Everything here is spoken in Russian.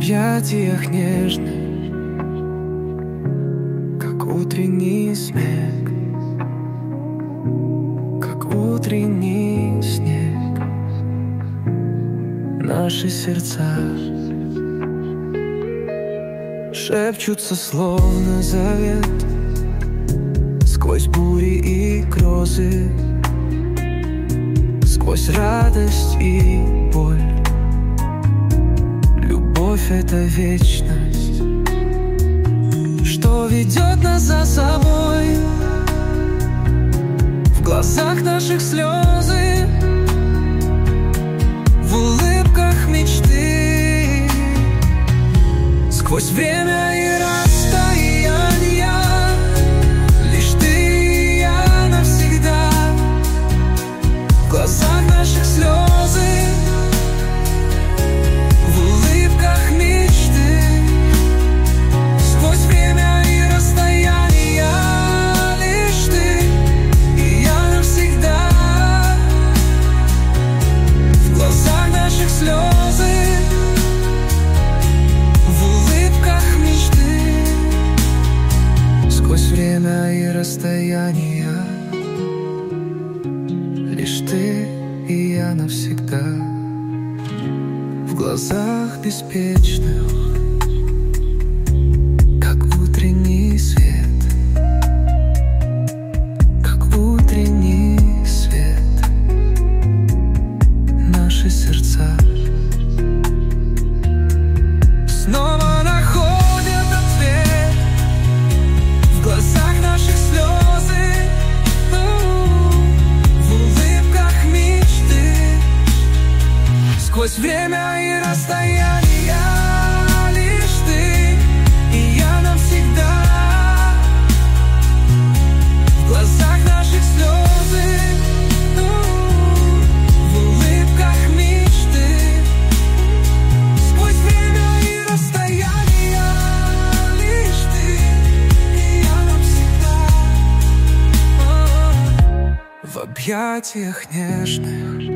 объятиях нежных, как утренний снег, как утренний снег. Наши сердца шепчутся, словно завет, сквозь бури и грозы, сквозь радость и боль. Любовь — это вечность, что ведет нас за собой. В глазах наших слезы, в улыбках мечты, сквозь время и расстояние. Лишь ты и я навсегда. В глазах наших слезы, в улыбках мечты, сквозь время и расстояние. Лишь ты и я навсегда. В глазах наших слезы, в улыбках мечты, сквозь время и расстояние. Лишь ты и я навсегда. В глазах беспечных, как утренний свет, как утренний свет. Наши сердца снова находят ответ. В глазах наших слезы, в улыбках мечты, сквозь время и расстояние. Лишь ты и я навсегда. В глазах наших слезы, в улыбках мечты, сквозь время и расстояние. Лишь ты и я навсегда. В объятиях нежных,